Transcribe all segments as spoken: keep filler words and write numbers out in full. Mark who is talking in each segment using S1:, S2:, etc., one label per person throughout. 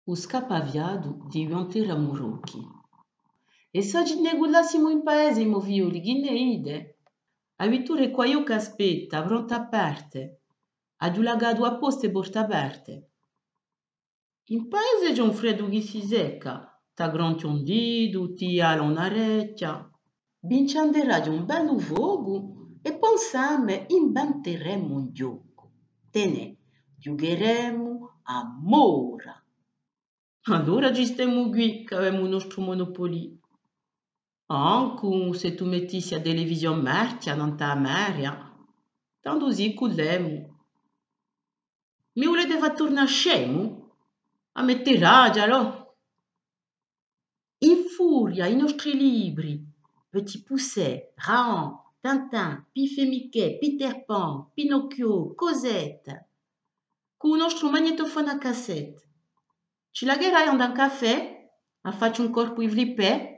S1: O scapaviado diventa Ramuruchi. E se oggi ne guardassimo in paese i movioli, ghineide, a vitture qua io che aspetta, pronta aperte, a giù lagato a poste porte aperte. In paese c'è un freddo che si secca, ta gronti un dito, ti ala un'arecchia. Vincianderà di un bello fuoco e pensame inventeremo un gioco. Te ne giocheremo a mora. Allora ci stiamo qui che abbiamo il nostro Monopoly. Anche se tu mettissi a televisione merchia non ta meria, tanto così culemo. Mi volete far tornare scemo? A mettere ragia, no? In furia i nostri libri, Petit Poucet, Raon, Tintin, Pif e Mickey, Peter Pan, Pinocchio, Cosette, con il nostro magnetofono a cassette. Ci lagherai a un caffè? A faccio un corpo in flipè?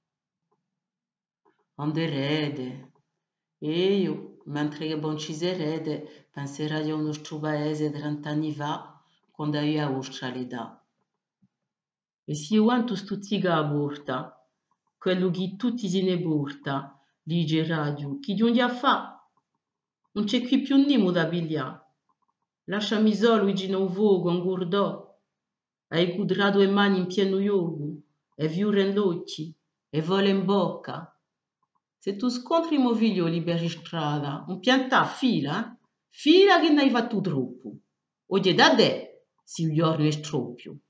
S1: Anderede. E io, mentre che bon ci serede, penserai al nostro paese trent'anni fa, quando io a l'età. E se io quanto stuzzica a porta, quello che tutti se ne porta, dice radio, chi giunge a fa? Non c'è qui più nimo da pigliare. Lasciami solo in un fuoco, un gurdò. Hai cudrato le mani in pieno yoga, e viure in occhi, e vole in bocca. Se tu scontri mo figlioli per strada, un piantà fila, fila che ne hai fatto troppo. Oggi da te, si giorno è stroppio.